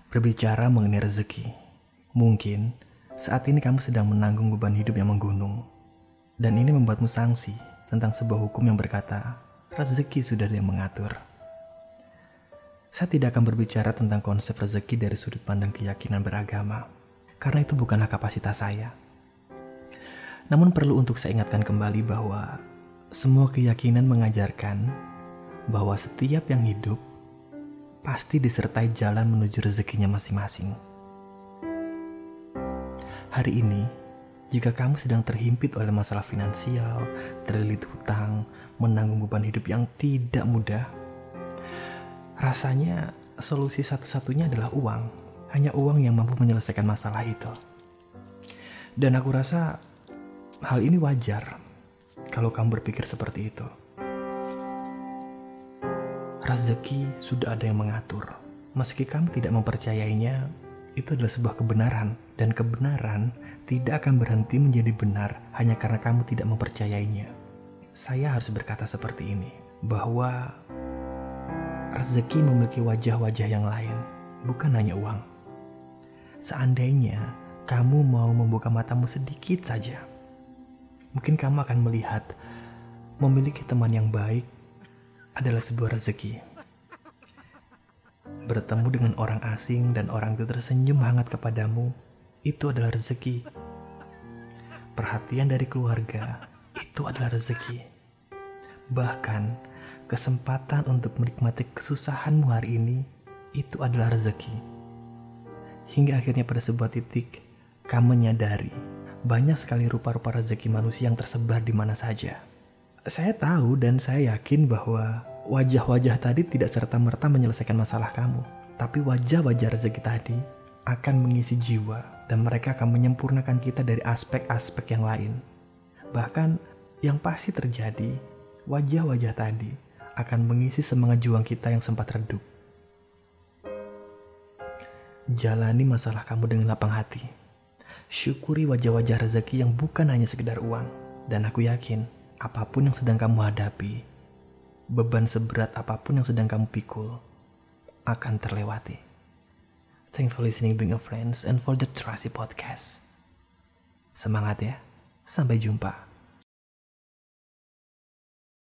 Berbicara mengenai rezeki, mungkin saat ini kamu sedang menanggung beban hidup yang menggunung. Dan ini membuatmu sangsi tentang sebuah hukum yang berkata, rezeki sudah ada yang mengatur. Saya tidak akan berbicara tentang konsep rezeki dari sudut pandang keyakinan beragama, karena itu bukanlah kapasitas saya. Namun perlu untuk saya ingatkan kembali bahwa semua keyakinan mengajarkan bahwa setiap yang hidup pasti disertai jalan menuju rezekinya masing-masing. Hari ini, jika kamu sedang terhimpit oleh masalah finansial, terlilit hutang, menanggung beban hidup yang tidak mudah, rasanya solusi satu-satunya adalah uang. Hanya uang yang mampu menyelesaikan masalah itu. Dan aku rasa hal ini wajar kalau kamu berpikir seperti itu. Rezeki sudah ada yang mengatur. Meski kamu tidak mempercayainya, itu adalah sebuah kebenaran. Dan kebenaran tidak akan berhenti menjadi benar hanya karena kamu tidak mempercayainya. Saya harus berkata seperti ini, bahwa rezeki memiliki wajah-wajah yang lain, bukan hanya uang. Seandainya kamu mau membuka matamu sedikit saja, mungkin kamu akan melihat memiliki teman yang baik adalah sebuah rezeki. Bertemu dengan orang asing dan orang itu tersenyum hangat kepadamu, itu adalah rezeki. Perhatian dari keluarga, itu adalah rezeki. Bahkan, kesempatan untuk menikmati kesusahanmu hari ini, itu adalah rezeki. Hingga akhirnya pada sebuah titik, kamu menyadari banyak sekali rupa-rupa rezeki manusia yang tersebar di mana saja. Saya tahu dan saya yakin bahwa wajah-wajah tadi tidak serta-merta menyelesaikan masalah kamu. Tapi wajah-wajah rezeki tadi akan mengisi jiwa dan mereka akan menyempurnakan kita dari aspek-aspek yang lain. Bahkan yang pasti terjadi, wajah-wajah tadi akan mengisi semangat juang kita yang sempat redup. Jalani masalah kamu dengan lapang hati. Syukuri wajah-wajah rezeki yang bukan hanya sekedar uang. Dan aku yakin, apapun yang sedang kamu hadapi, beban seberat apapun yang sedang kamu pikul, akan terlewati. Thanks for listening, being a friends, and for the Trusty Podcast. Semangat ya, sampai jumpa.